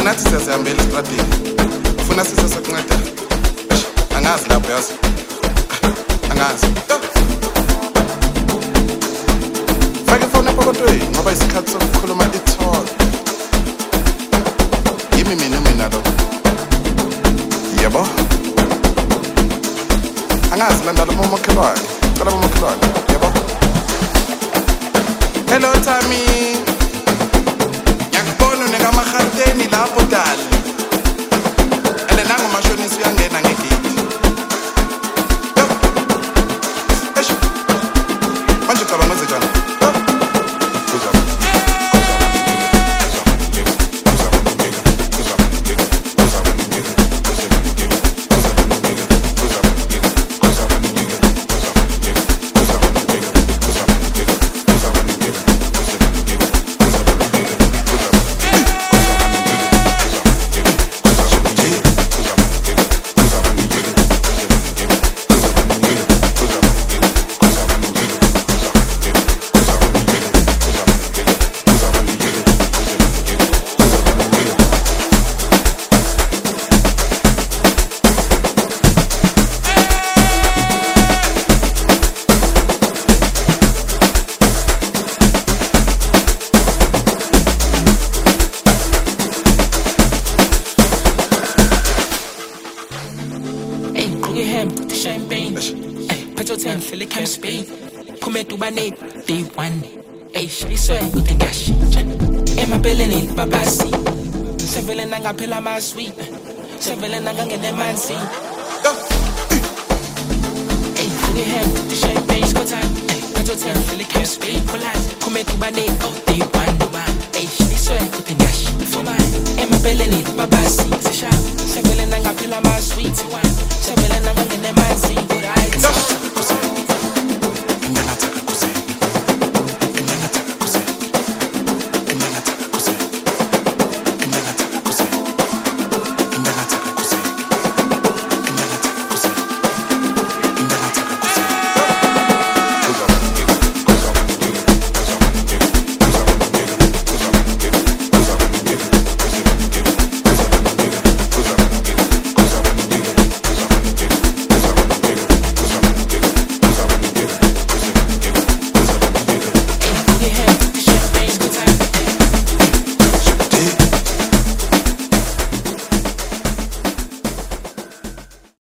nathi siyazihambela estradini ufuna sise sokunceda angazi lapho yazi angazi fake ifoni epokotweni ngoba isikhathi sokukhuluma ithol yimi mina lo yebo angazi landala umakhelwane cela umakhelwane yebo hello Tami yakubona nekamaharteni lapho dala ene nangu mashonisi uyangena ngegate eish manje cabanga njani Day one, she swear good thing cash. Emma Bellini, Babasi. Several Nanga Pilla my sweet. Several Nanga get the man see. Hey, put your hand to the champagne, go time. Put your tail, Philly can speak. Come to my name, day one. Hey, she swear good thing cash. For my Emma Bellini, Babasi. Several Nanga Pilla my sweet. Several Nanga get the man see. Good eyes.